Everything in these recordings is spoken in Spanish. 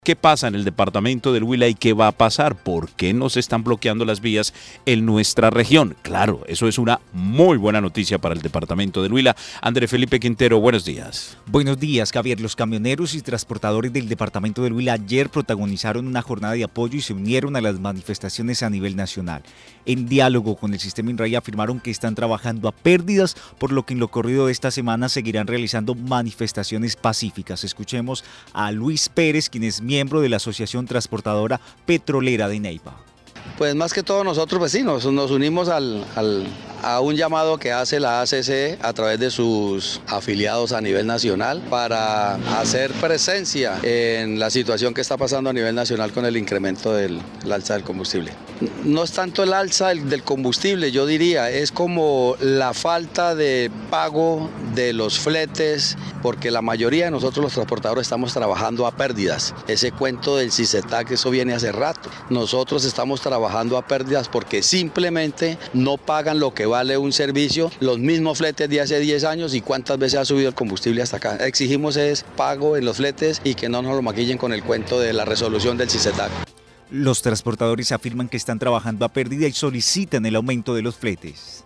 ¿Qué pasa en el departamento del Huila y qué va a pasar? ¿Por qué no se están bloqueando las vías en nuestra región? Claro, eso es una muy buena noticia para el departamento del Huila. André Felipe Quintero, buenos días. Buenos días, Javier. Los camioneros y transportadores del departamento del Huila ayer protagonizaron una jornada de apoyo y se unieron a las manifestaciones a nivel nacional. En diálogo con el sistema INRAI afirmaron que están trabajando a pérdidas, por lo que en lo corrido de esta semana seguirán realizando manifestaciones pacíficas. Escuchemos a Luis Pérez, quien es miembro de la Asociación Transportadora Petrolera de Neiva. Pues más que todo nosotros vecinos nos unimos a un llamado que hace la ACC a través de sus afiliados a nivel nacional para hacer presencia en la situación que está pasando a nivel nacional con el incremento del alza del combustible. No es tanto el alza del combustible, yo diría, es como la falta de pago de los fletes, porque la mayoría de nosotros los transportadores estamos trabajando a pérdidas. Ese cuento del CICETAC, eso viene hace rato. Nosotros estamos trabajando a pérdidas porque simplemente no pagan lo que vale un servicio, los mismos fletes de hace 10 años y cuántas veces ha subido el combustible hasta acá. Exigimos es pago en los fletes y que no nos lo maquillen con el cuento de la resolución del CICETAC. Los transportadores afirman que están trabajando a pérdida y solicitan el aumento de los fletes.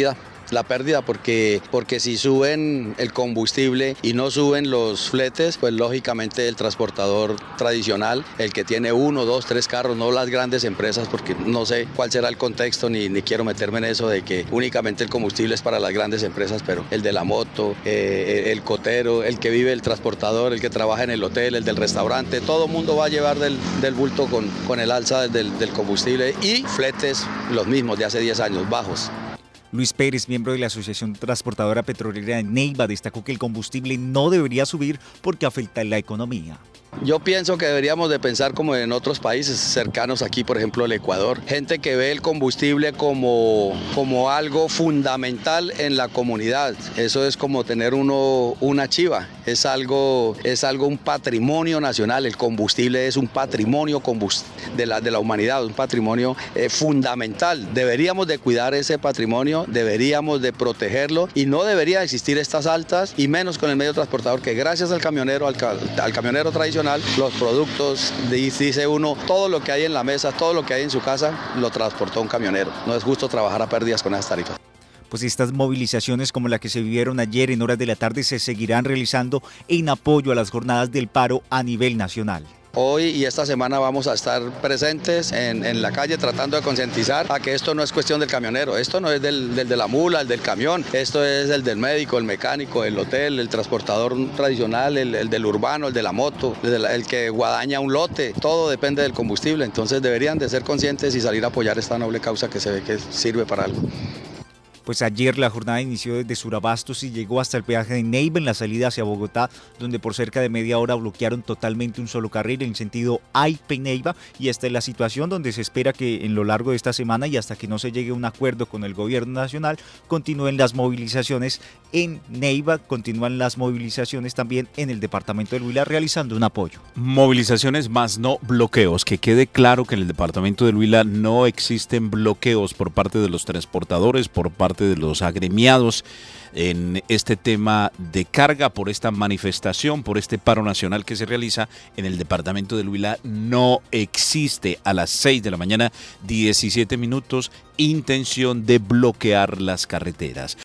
La pérdida porque si suben el combustible y no suben los fletes, pues lógicamente el transportador tradicional, el que tiene 1, 2, 3 carros, no las grandes empresas, porque no sé cuál será el contexto ni quiero meterme en eso de que únicamente el combustible es para las grandes empresas, pero el de la moto, el cotero, el que vive el transportador, el que trabaja en el hotel, el del restaurante, todo el mundo va a llevar del bulto con el alza del combustible y fletes los mismos de hace 10 años, bajos. Luis Pérez, miembro de la Asociación Transportadora Petrolera de Neiva, destacó que el combustible no debería subir porque afecta a la economía. Yo pienso que deberíamos de pensar como en otros países cercanos aquí, por ejemplo el Ecuador. Gente que ve el combustible como algo fundamental en la comunidad. Eso es como tener una chiva. Es algo, un patrimonio nacional. El combustible es un patrimonio de la humanidad, un patrimonio fundamental. Deberíamos de cuidar ese patrimonio, deberíamos de protegerlo y no debería existir estas altas y menos con el medio transportador que gracias al camionero, al camionero tradicional, los productos, dice uno, todo lo que hay en la mesa, todo lo que hay en su casa, lo transportó un camionero. No es justo trabajar a pérdidas con esas tarifas. Pues estas movilizaciones como la que se vivieron ayer en horas de la tarde se seguirán realizando en apoyo a las jornadas del paro a nivel nacional. Hoy y esta semana vamos a estar presentes en la calle tratando de concientizar a que esto no es cuestión del camionero, esto no es del de la mula, el del camión, esto es el del médico, el mecánico, el hotel, el transportador tradicional, el del urbano, el de la moto, el que guadaña un lote, todo depende del combustible, entonces deberían de ser conscientes y salir a apoyar esta noble causa que se ve que sirve para algo. Pues ayer la jornada inició desde Surabastos y llegó hasta el peaje de Neiva en la salida hacia Bogotá, donde por cerca de media hora bloquearon totalmente un solo carril en sentido Aipe-Neiva, y esta es la situación donde se espera que en lo largo de esta semana y hasta que no se llegue a un acuerdo con el gobierno nacional continúen las movilizaciones en Neiva, continúan las movilizaciones también en el departamento del Huila realizando un apoyo. Movilizaciones más no bloqueos, que quede claro que en el departamento del Huila no existen bloqueos por parte de los transportadores, por parte de los agremiados en este tema de carga, por esta manifestación, por este paro nacional que se realiza en el departamento del Huila. No existe a las 6 de la mañana, 17 minutos, intención de bloquear las carreteras.